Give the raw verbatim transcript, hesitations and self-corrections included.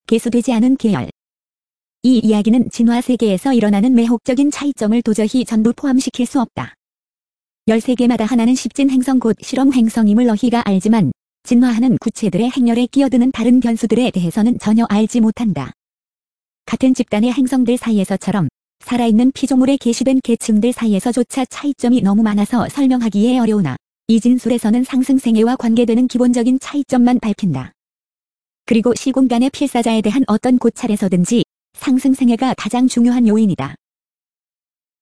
개수되지 않은 계열. 이 이야기는 진화 세계에서 일어나는 매혹적인 차이점을 도저히 전부 포함시킬 수 없다. 열세 개마다 하나는 십진 행성 곧 실험 행성임을 너희가 알지만 진화하는 구체들의 행렬에 끼어드는 다른 변수들에 대해서는 전혀 알지 못한다. 같은 집단의 행성들 사이에서처럼 살아있는 피조물에 게시된 계층들 사이에서조차 차이점이 너무 많아서 설명하기에 어려우나 이 진술에서는 상승생애와 관계되는 기본적인 차이점만 밝힌다. 그리고 시공간의 필사자에 대한 어떤 고찰에서든지 상승생애가 가장 중요한 요인이다.